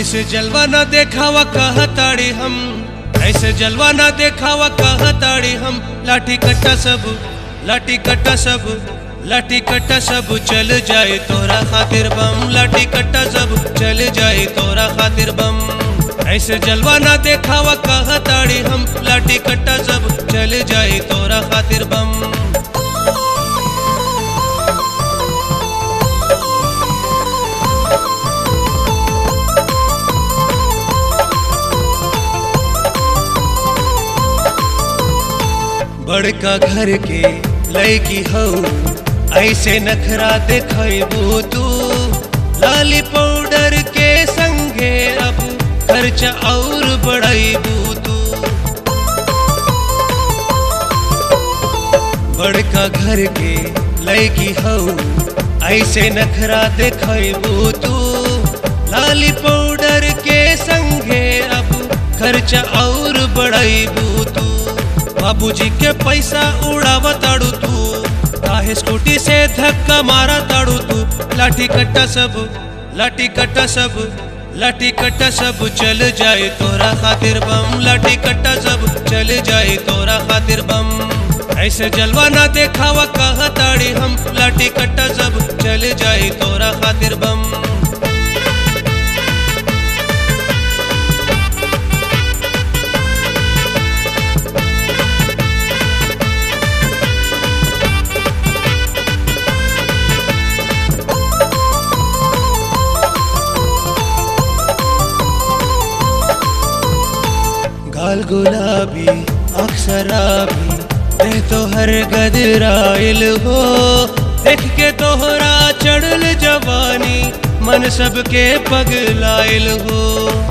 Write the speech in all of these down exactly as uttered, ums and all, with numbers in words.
ऐसे जलवा ना देखावा कहताड़ी हम, ऐसे जलवा ना देखावा कहताड़ी हम। लाठी कट्टा सब, लाठी कट्टा सब, लाठी कट्टा सब चल जाए तोरा खातिर बम। लाठी कट्टा सब चल जाए तोरा खातिर बम। ऐसे जलवा ना देखावा कहताड़ी हम, लाठी कट्टा सब चल जाए तोरा खातिर बम। बड़का घर के लड़की हो, ऐसे नखरा देखबू तू। लाली पाउडर के संगे अब खर्चा और बढ़ाइबू तू। बड़का घर के लड़की हो, ऐसे नखरा देखबू तू। लाली पाउडर के संगे अब खर्चा और बढ़ाइबू तू। बाबूजी के पैसा उड़ावा ताड़ू तू, काहे स्कूटी से धक्का मारा ताड़ू तू। लाठी कट्टा सब, लाठी कट्टा सब, लाठी कट्टा सब चल जाए तोरा खातिर बम। लाठी कट्टा सब चल जाए तोरा खातिर बम। ऐसे जलवा ना देखावा कहताड़ी हम, लाठी कट्टा सब चल जाए तोरा खातिर बम। गाल गुलाबी आँख शराबी, देह तो हर गदराइल हो। देख के तोहरा चढ़ल जवानी, मन सबके पगलाइल हो।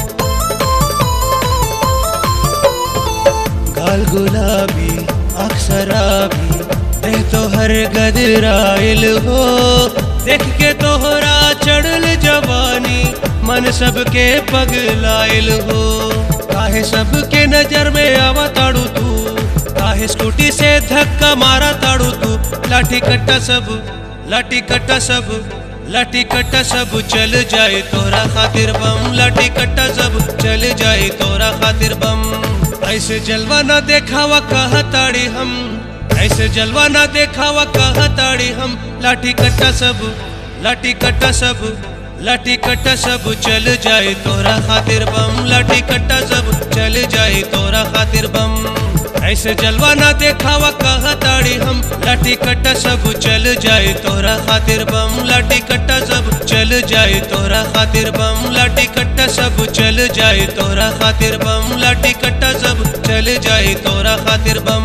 गाल गुलाबी आँख शराबी, देह तो हर गदराइल हो। देख के तोहरा चढ़ल जवानी, मन सबके पगलाइल हो। काहे सबके नजर में आवा ताड़ू तू, काहे स्कूटी से धक्का मारा ताड़ू तू। लाठी कट्टा सब, लाठी कट्टा सब, लाठी कट्टा सब चल जाए तोरा खातिर बम। लाठी कट्टा सब चल जाए तोरा खातिर बम। ऐसे जलवा ना देखावा कहताड़ी हम, ऐसे जलवा ना देखावा कहताड़ी हम। लाठी कट्टा सब, लाठी कट्टा सब, लाठी कट्टा सब चल जाए तोरा खातिर बम। लाठी कट्टा सब चल जाए तोरा खातिर बम। ऐसे जलवा ना देखावा कहताड़ी हम, लाठी कट्टा सब चल जाए तोरा खातिर बम। लाठी कट्टा सब चल जाए तोरा खातिर बम। लाठी कट्टा सब चल जाए तोरा खातिर बम। लाठी कट्टा सब चल जाए तोरा खातिर बम।